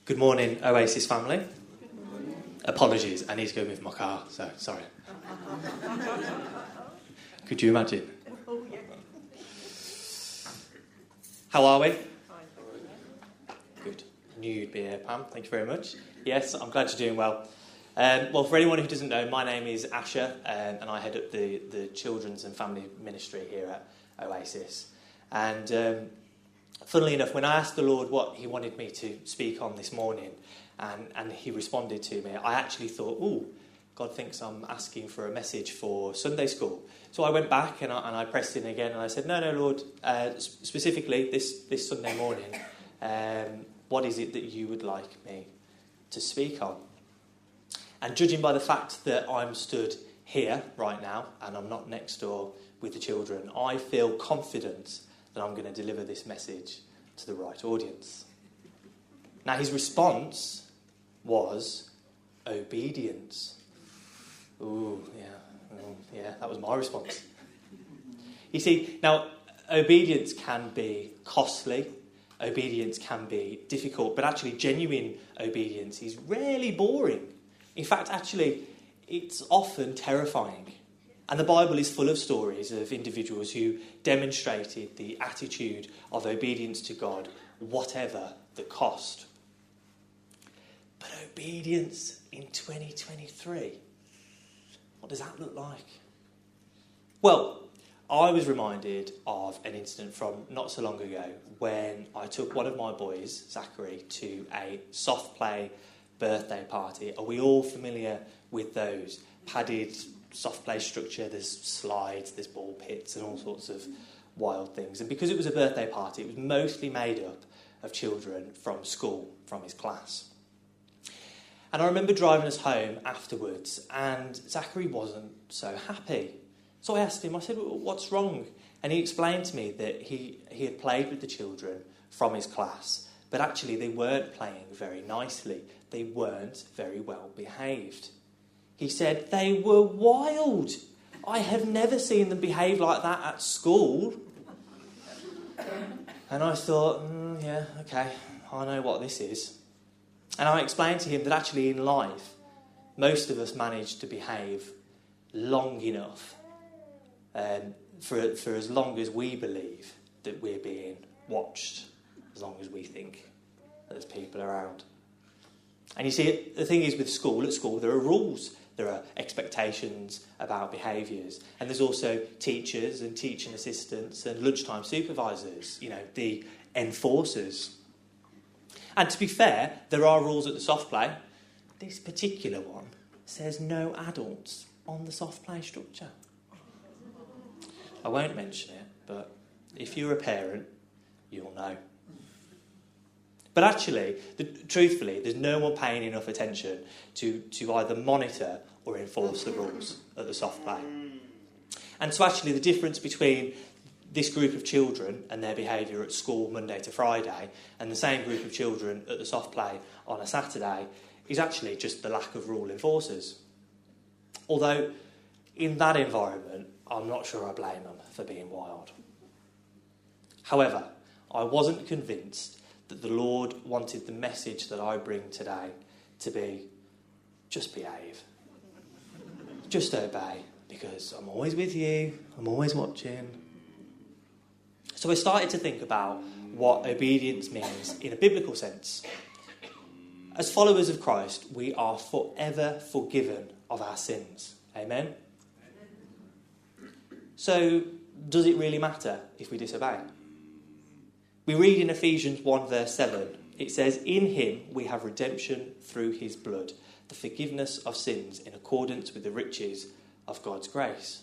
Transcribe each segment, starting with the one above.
Good morning, Oasis family. Apologies, I need to go move my car, so sorry. Could you imagine? How are we? Good. Knew you'd be here, Pam. Thank you very much. Yes, I'm glad you're doing well. Well, for anyone who doesn't know, my name is Asher, and I head up the Children's and Family Ministry here at Oasis. And funnily enough, when I asked the Lord what he wanted me to speak on this morning, and he responded to me, I actually thought, God thinks I'm asking for a message for Sunday school. So I went back and I pressed in again and I said, no, Lord, specifically this Sunday morning, what is it that you would like me to speak on? And judging by the fact that I'm stood here right now and I'm not next door with the children, I feel confident that I'm going to deliver this message to the right audience. Now, his response was obedience. Yeah, that was my response. You see, now, obedience can be costly, obedience can be difficult, but actually genuine obedience is rarely boring. In fact, actually, it's often terrifying. And the Bible is full of stories of individuals who demonstrated the attitude of obedience to God, whatever the cost. But obedience in 2023, what does that look like? Well, I was reminded of an incident from not so long ago when I took one of my boys, Zachary, to a soft play birthday party. Are we all familiar with those padded soft play structure? There's slides, there's ball pits and all sorts of wild things. And because it was a birthday party, it was mostly made up of children from school, from his class. And I remember driving us home afterwards and Zachary wasn't so happy. So I asked him, I said, well, what's wrong? And he explained to me that he had played with the children from his class, but actually they weren't playing very nicely. They weren't very well behaved. He said, they were wild. I have never seen them behave like that at school. And I thought, yeah, okay, I know what this is. And I explained to him that actually in life, most of us manage to behave long enough for as long as we believe that we're being watched, as long as we think there's people around. And you see, the thing is with school, at school there are rules. There are expectations about behaviours. And there's also teachers and teaching assistants and lunchtime supervisors, the enforcers. And to be fair, there are rules at the soft play. This particular one says no adults on the soft play structure. I won't mention it, but if you're a parent, you'll know. But actually, truthfully, there's no one paying enough attention to either monitor or enforce the rules at the soft play. And so actually the difference between this group of children and their behaviour at school Monday to Friday and the same group of children at the soft play on a Saturday is actually just the lack of rule enforcers. Although in that environment, I'm not sure I blame them for being wild. However, I wasn't convinced that the Lord wanted the message that I bring today to be, just behave. Just obey, because I'm always with you, I'm always watching. So I started to think about what obedience means in a biblical sense. As followers of Christ, we are forever forgiven of our sins. Amen? So, does it really matter if we disobey? We read in Ephesians 1 verse 7, it says, in him we have redemption through his blood, the forgiveness of sins in accordance with the riches of God's grace.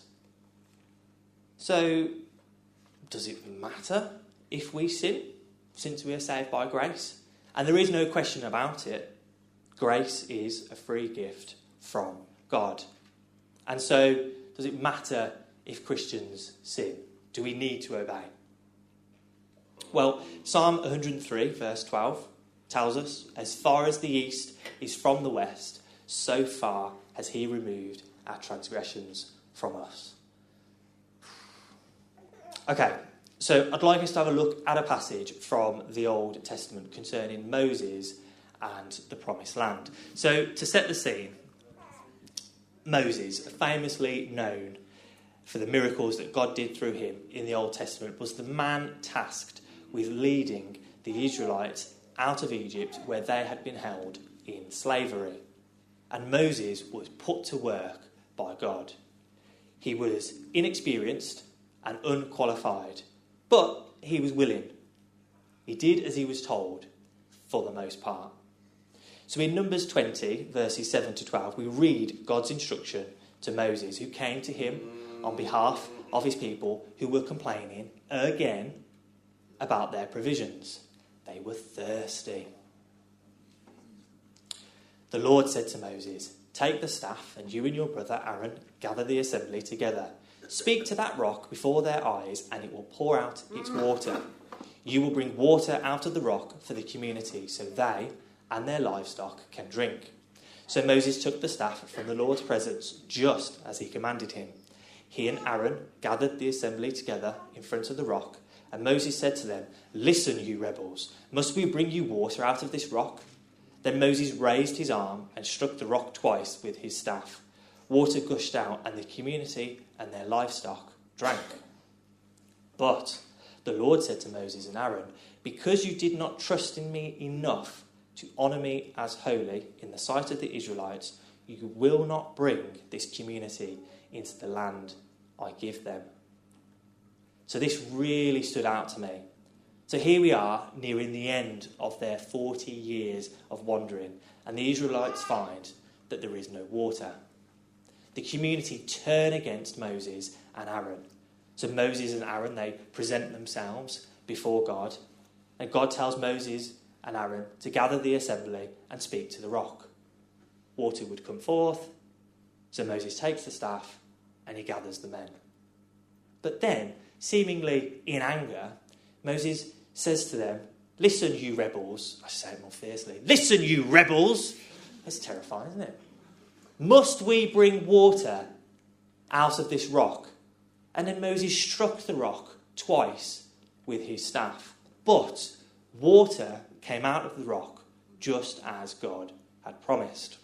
So, does it matter if we sin, since we are saved by grace? And there is no question about it. Grace is a free gift from God. And so, does it matter if Christians sin? Do we need to obey? Well, Psalm 103, verse 12, tells us, as far as the east is from the west, so far has he removed our transgressions from us. Okay, so I'd like us to have a look at a passage from the Old Testament concerning Moses and the promised land. So to set the scene, Moses, famously known for the miracles that God did through him in the Old Testament, was the man tasked with leading the Israelites out of Egypt where they had been held in slavery. And Moses was put to work by God. He was inexperienced and unqualified, but he was willing. He did as he was told for the most part. So in Numbers 20, verses 7 to 12, we read God's instruction to Moses, who came to him on behalf of his people who were complaining again about their provisions. They were thirsty. The Lord said to Moses, "Take the staff, and you and your brother Aaron gather the assembly together. Speak to that rock before their eyes, and it will pour out its water. You will bring water out of the rock for the community, so they and their livestock can drink." So Moses took the staff from the Lord's presence, just as he commanded him. He and Aaron gathered the assembly together in front of the rock, and Moses said to them, "Listen, you rebels, must we bring you water out of this rock?" Then Moses raised his arm and struck the rock twice with his staff. Water gushed out, and the community and their livestock drank. But the Lord said to Moses and Aaron, "Because you did not trust in me enough to honour me as holy in the sight of the Israelites, you will not bring this community into the land I give them." So this really stood out to me. So here we are, nearing the end of their 40 years of wandering, and the Israelites find that there is no water. The community turn against Moses and Aaron. So Moses and Aaron, they present themselves before God, and God tells Moses and Aaron to gather the assembly and speak to the rock. Water would come forth, so Moses takes the staff and he gathers the men. But then, seemingly in anger, Moses says to them, "Listen, you rebels." I should say it more fiercely. "Listen, you rebels." That's terrifying, isn't it? "Must we bring water out of this rock?" And then Moses struck the rock twice with his staff. But water came out of the rock just as God had promised.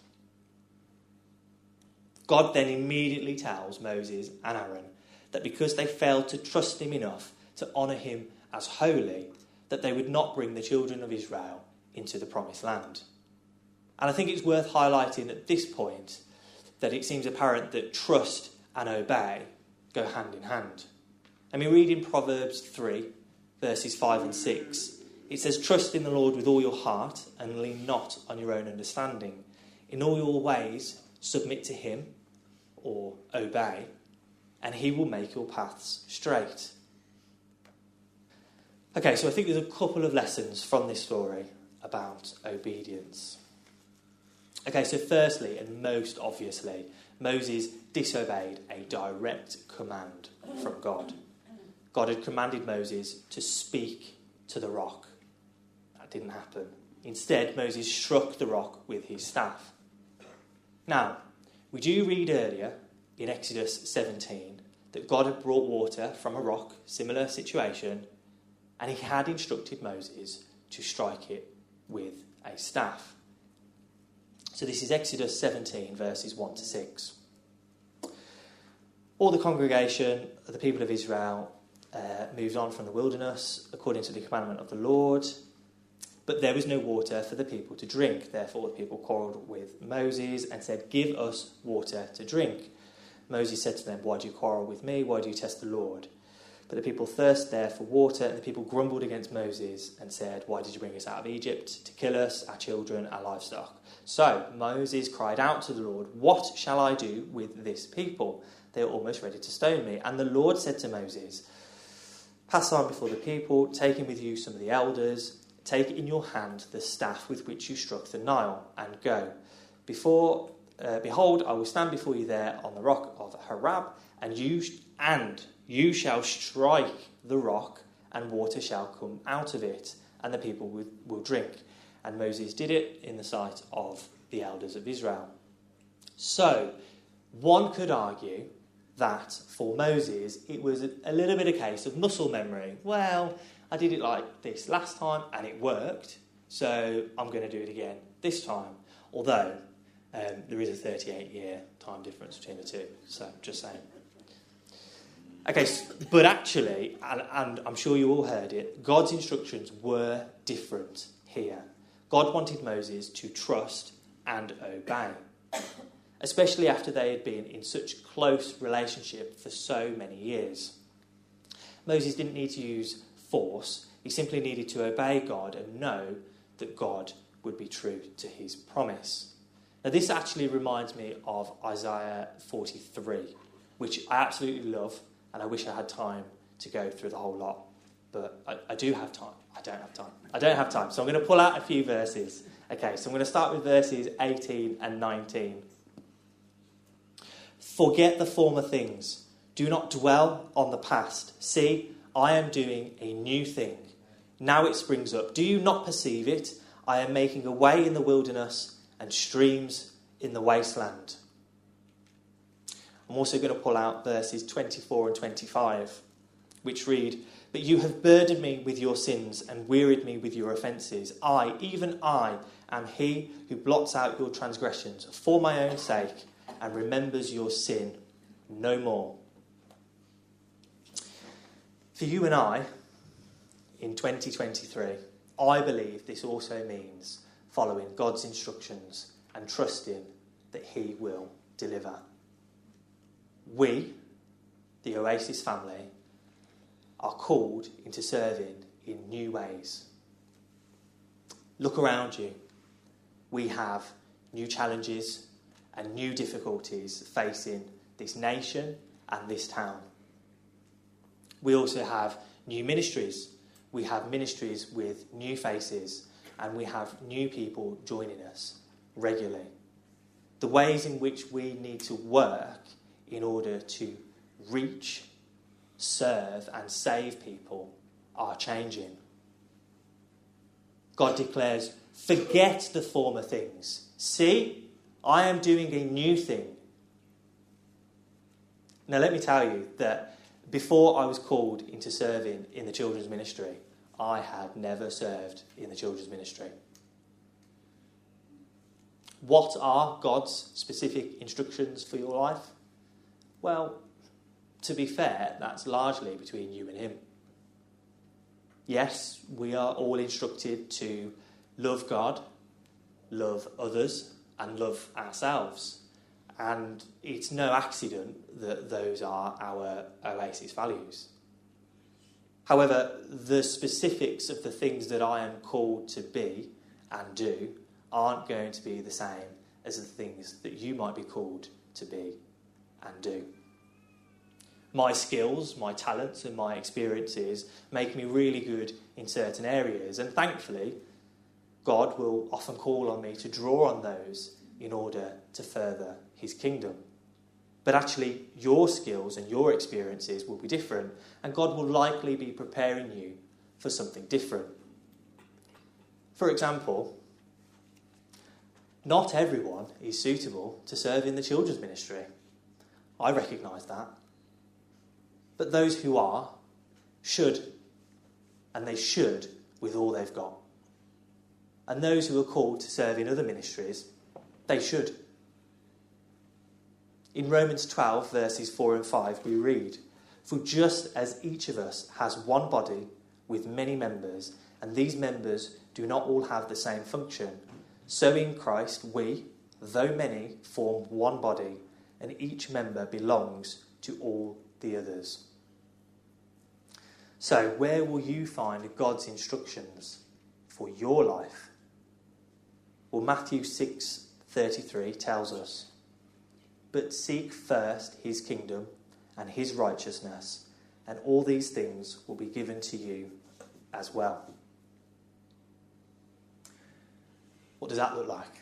God then immediately tells Moses and Aaron that because they failed to trust him enough to honour him as holy, that they would not bring the children of Israel into the promised land. And I think it's worth highlighting at this point that it seems apparent that trust and obey go hand in hand. I mean, read in Proverbs 3, verses 5 and 6. It says, "Trust in the Lord with all your heart and lean not on your own understanding. In all your ways submit to him," or obey, "and he will make your paths straight." Okay, so I think there's a couple of lessons from this story about obedience. Okay, so firstly, and most obviously, Moses disobeyed a direct command from God. God had commanded Moses to speak to the rock. That didn't happen. Instead, Moses struck the rock with his staff. Now, we do read earlier in Exodus 17 that God had brought water from a rock, similar situation, and he had instructed Moses to strike it with a staff. So this is Exodus 17, verses 1 to 6. All the congregation of the people of Israel moved on from the wilderness according to the commandment of the Lord, but there was no water for the people to drink. Therefore the people quarrelled with Moses and said, "Give us water to drink." Moses said to them, "Why do you quarrel with me? Why do you test the Lord?" But the people thirsted there for water, and the people grumbled against Moses and said, "Why did you bring us out of Egypt? To kill us, our children, our livestock." So Moses cried out to the Lord, "What shall I do with this people? They are almost ready to stone me." And the Lord said to Moses, "Pass on before the people, taking with you some of the elders. Take in your hand the staff with which you struck the Nile, and go. Behold, I will stand before you there on the rock of Horeb, and you shall strike the rock, and water shall come out of it, and the people will drink." And Moses did it in the sight of the elders of Israel. So, one could argue that for Moses, it was a little bit a case of muscle memory. Well, I did it like this last time, and it worked, so I'm going to do it again this time. Although there is a 38-year time difference between the two, so just saying. Okay, but actually, and I'm sure you all heard it, God's instructions were different here. God wanted Moses to trust and obey, especially after they had been in such close relationship for so many years. Moses didn't need to use force. He simply needed to obey God and know that God would be true to his promise. Now, this actually reminds me of Isaiah 43, which I absolutely love, and I wish I had time to go through the whole lot. But I do have time. I don't have time. So I'm going to pull out a few verses. Okay, so I'm going to start with verses 18 and 19. Forget the former things. Do not dwell on the past. See, I am doing a new thing. Now it springs up. Do you not perceive it? I am making a way in the wilderness and streams in the wasteland. I'm also going to pull out verses 24 and 25, which read, But you have burdened me with your sins and wearied me with your offences. I, even I, am he who blots out your transgressions for my own sake and remembers your sin no more. For you and I, in 2023, I believe this also means following God's instructions and trusting that he will deliver. We, the Oasis family, are called into serving in new ways. Look around you. We have new challenges and new difficulties facing this nation and this town. We also have new ministries. We have ministries with new faces, and we have new people joining us regularly. The ways in which we need to work in order to reach, serve and save people are changing. God declares, forget the former things. See, I am doing a new thing. Now let me tell you that before I was called into serving in the children's ministry, I had never served in the children's ministry. What are God's specific instructions for your life? Well, to be fair, that's largely between you and him. Yes, we are all instructed to love God, love others, and love ourselves. And it's no accident that those are our Oasis values. However, the specifics of the things that I am called to be and do aren't going to be the same as the things that you might be called to be and do. My skills, my talents and my experiences make me really good in certain areas, and thankfully God will often call on me to draw on those in order to further his kingdom. But actually your skills and your experiences will be different, and God will likely be preparing you for something different. For example, not everyone is suitable to serve in the children's ministry. I recognise that. But those who are should, and they should with all they've got. And those who are called to serve in other ministries, they should. In Romans 12, verses 4 and 5, we read, For just as each of us has one body with many members, and these members do not all have the same function, so in Christ we, though many, form one body, and each member belongs to all the others. So where will you find God's instructions for your life? Well, Matthew 6:33 tells us, But seek first his kingdom and his righteousness, and all these things will be given to you as well. What does that look like?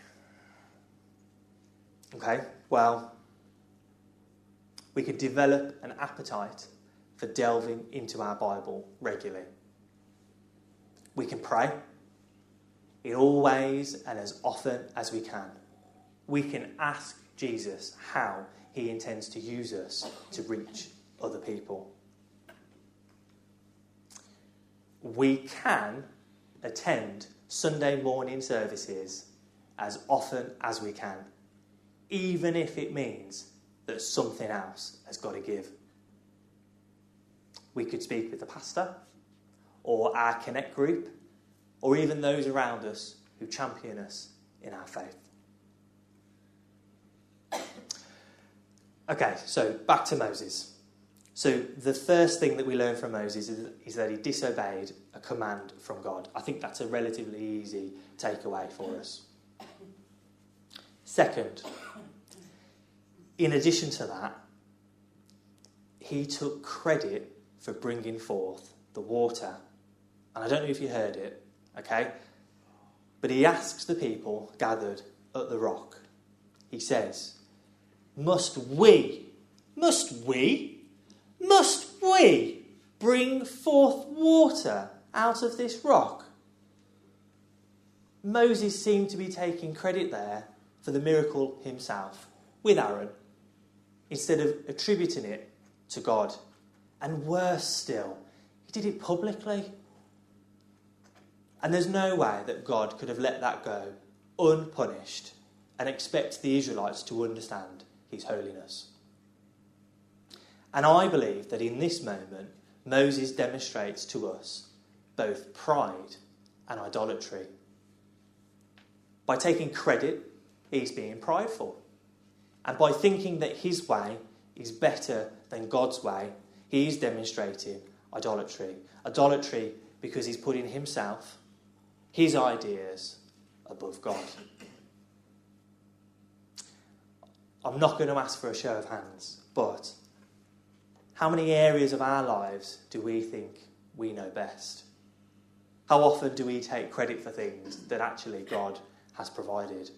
Okay, well, we could develop an appetite for delving into our Bible regularly. We can pray in all ways and as often as we can. We can ask Jesus how he intends to use us to reach other people. We can attend Sunday morning services as often as we can, even if it means that something else has got to give. We could speak with the pastor, or our Connect group, or even those around us who champion us in our faith. Okay, so back to Moses. So the first thing that we learn from Moses is that he disobeyed a command from God. I think that's a relatively easy takeaway for us. Second, in addition to that, he took credit for bringing forth the water. And I don't know if you heard it, okay? But he asks the people gathered at the rock, he says, Must we bring forth water out of this rock? Moses seemed to be taking credit there for the miracle himself with Aaron, instead of attributing it to God. And worse still, he did it publicly. And there's no way that God could have let that go unpunished and expect the Israelites to understand his holiness. And I believe that in this moment, Moses demonstrates to us both pride and idolatry. By taking credit, he's being prideful. And by thinking that his way is better than God's way, he's demonstrating idolatry. Idolatry because he's putting himself, his ideas, above God. I'm not going to ask for a show of hands, but how many areas of our lives do we think we know best? How often do we take credit for things that actually God has provided?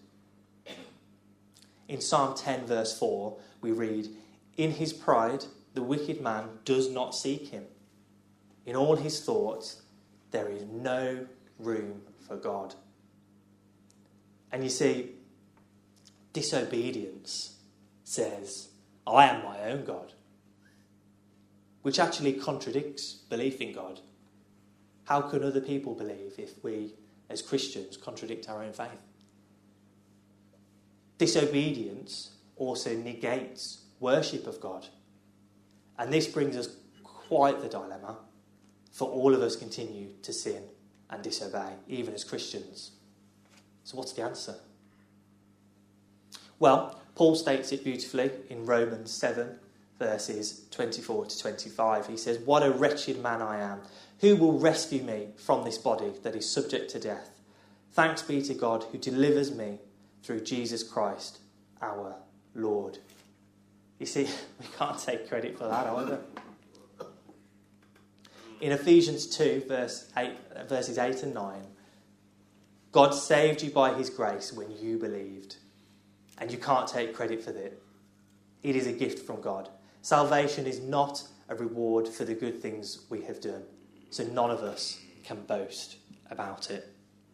In Psalm 10 verse 4 we read, In his pride the wicked man does not seek him. In all his thoughts there is no room for God. And you see, disobedience says, I am my own God, which actually contradicts belief in God. How can other people believe if we, as Christians, contradict our own faith? Disobedience also negates worship of God. And this brings us quite the dilemma, for all of us continue to sin and disobey, even as Christians. So what's the answer? Well, Paul states it beautifully in Romans 7, verses 24 to 25. He says, What a wretched man I am. Who will rescue me from this body that is subject to death? Thanks be to God who delivers me through Jesus Christ, our Lord. You see, we can't take credit for that either. In Ephesians 2, verses 8 and 9, God saved you by his grace when you believed. And you can't take credit for it. It is a gift from God. Salvation is not a reward for the good things we have done. So none of us can boast about it.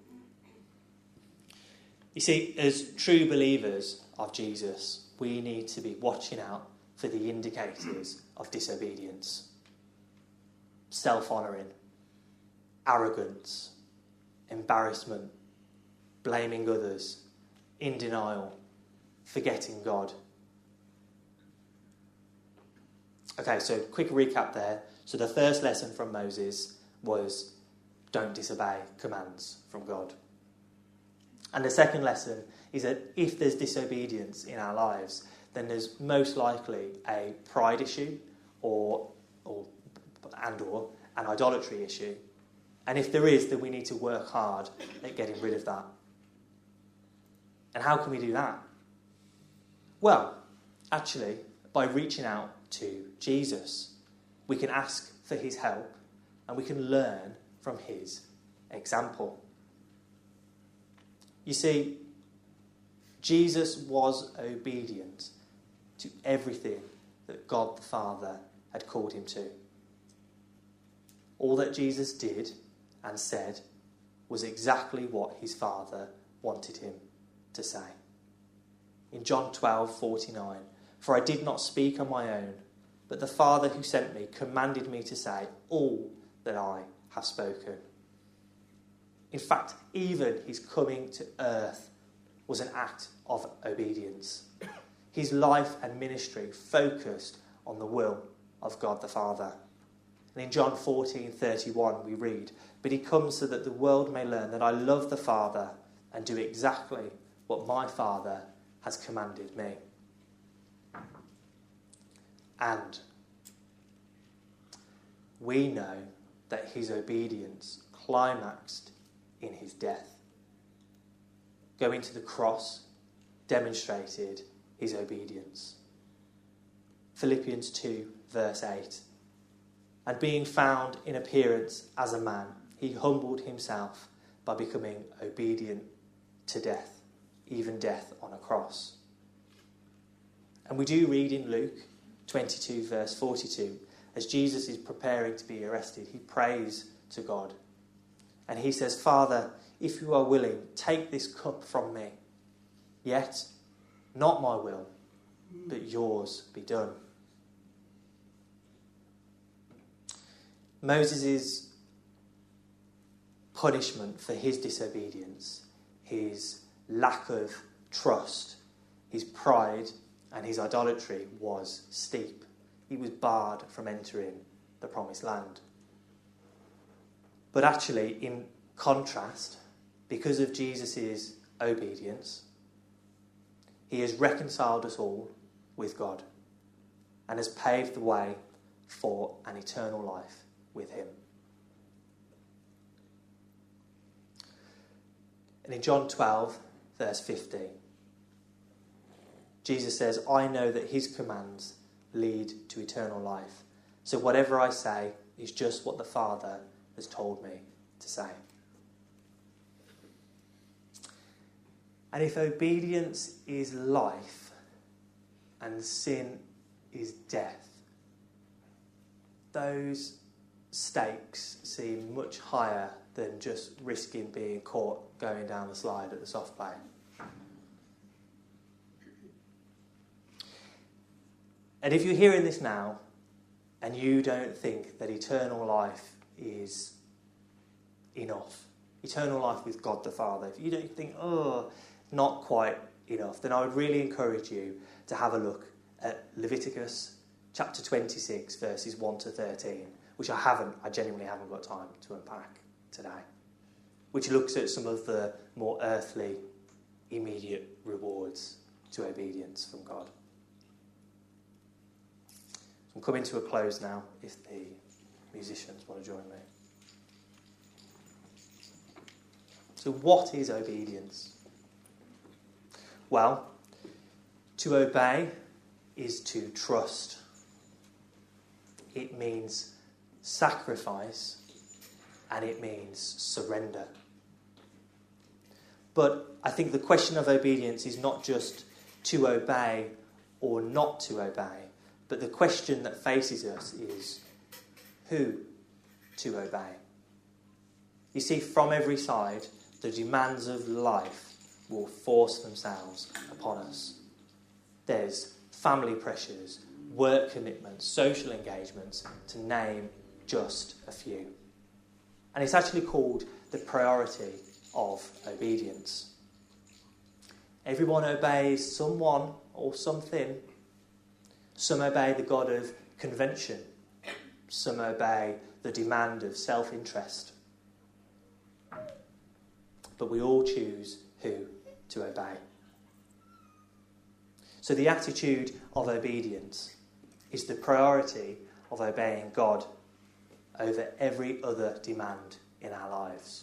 You see, as true believers of Jesus, we need to be watching out for the indicators of disobedience. Self-honouring, arrogance, embarrassment, blaming others, in denial, forgetting God. Okay, so quick recap there. So the first lesson from Moses was don't disobey commands from God. And the second lesson is that if there's disobedience in our lives, then there's most likely a pride issue or an idolatry issue. And if there is, then we need to work hard at getting rid of that. And how can we do that? Well, actually, by reaching out to Jesus. We can ask for his help and we can learn from his example. You see, Jesus was obedient to everything that God the Father had called him to. All that Jesus did and said was exactly what his Father wanted him to say. In John 12:49, for I did not speak on my own, but the Father who sent me commanded me to say all that I have spoken. In fact, even his coming to earth was an act of obedience. His life and ministry focused on the will of God the Father. And in John 14:31 we read, "But he comes so that the world may learn that I love the Father and do exactly what my Father has commanded me." And we know that his obedience climaxed in his death. Going to the cross demonstrated his obedience. Philippians 2 verse 8. "And being found in appearance as a man, he humbled himself by becoming obedient to death, even death on a cross." And we do read in Luke 22 verse 42, as Jesus is preparing to be arrested, he prays to God. And he says, "Father, if you are willing, take this cup from me. Yet, not my will, but yours be done." Moses' punishment for his disobedience, his lack of trust, his pride and his idolatry was steep. He was barred from entering the promised land. But actually, in contrast, because of Jesus' obedience, he has reconciled us all with God and has paved the way for an eternal life with him. And in John 12, verse 15, Jesus says, "I know that his commands lead to eternal life. So whatever I say is just what the Father has told me to say." And if obedience is life and sin is death, those stakes seem much higher than just risking being caught going down the slide at the soft play. And if you're hearing this now and you don't think that eternal life is enough, eternal life with God the Father, if you don't think, not quite enough, then I would really encourage you to have a look at Leviticus chapter 26, verses 1 to 13, which I genuinely haven't got time to unpack today, which looks at some of the more earthly, immediate rewards to obedience from God. So I'm coming to a close now, if the musicians want to join me. So what is obedience? Well, to obey is to trust. It means sacrifice and it means surrender. But I think the question of obedience is not just to obey or not to obey, but the question that faces us is who to obey. You see, from every side, the demands of life will force themselves upon us. There's family pressures, work commitments, social engagements, to name just a few. And it's actually called the priority of obedience. Everyone obeys someone or something. Some obey the God of convention. Some obey the demand of self-interest. But we all choose who to obey. So the attitude of obedience is the priority of obeying God over every other demand in our lives.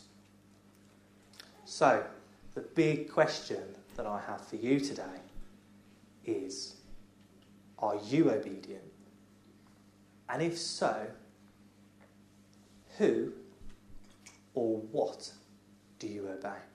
So, the big question that I have for you today is, are you obedient? And if so, who or what do you obey?